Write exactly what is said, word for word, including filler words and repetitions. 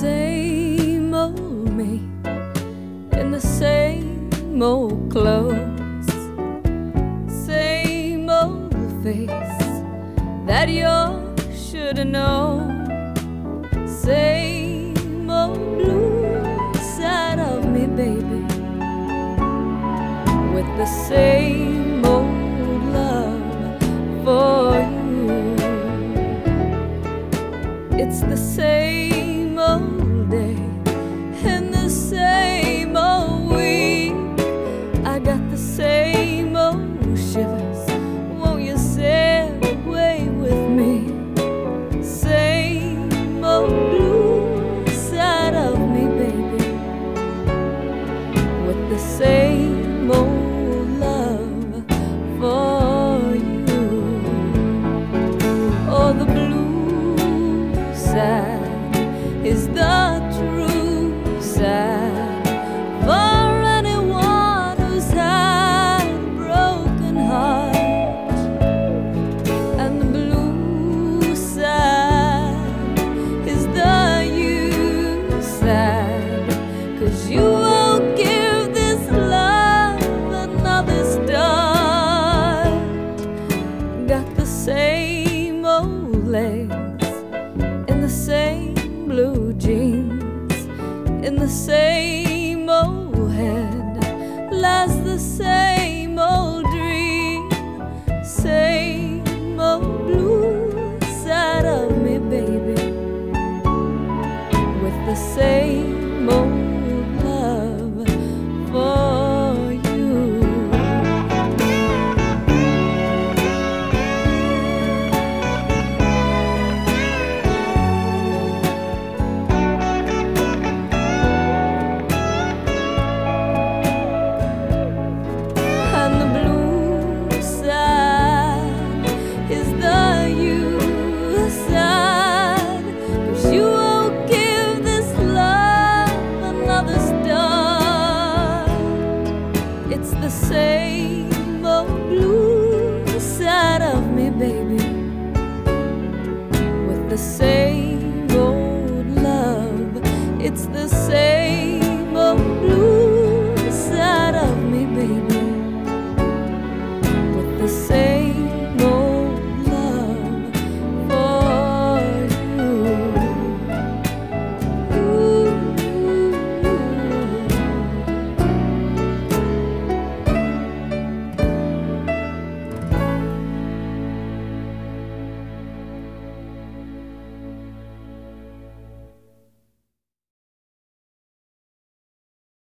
same old me in the same old clothes, same old face that you should have known, same old blue side of me, baby, with the same old love for you. It's the same old day and the same old week. I got the same old shivers. Won't you sail away with me? Same old blue side of me, baby, with the same old love for you. Oh, the blue side is the true side for anyone who's had a broken heart. And the blue side is the you side, 'cause you won't give this love another start. Got the same old legs in the same blue jeans, in the same old head lies the same old dream, same old blue side of me, baby, with the same old love for you. And the blue side is the you side, 'cause you won't give this love another start. It's the same old blue side of me, baby, with the same old love. It's the same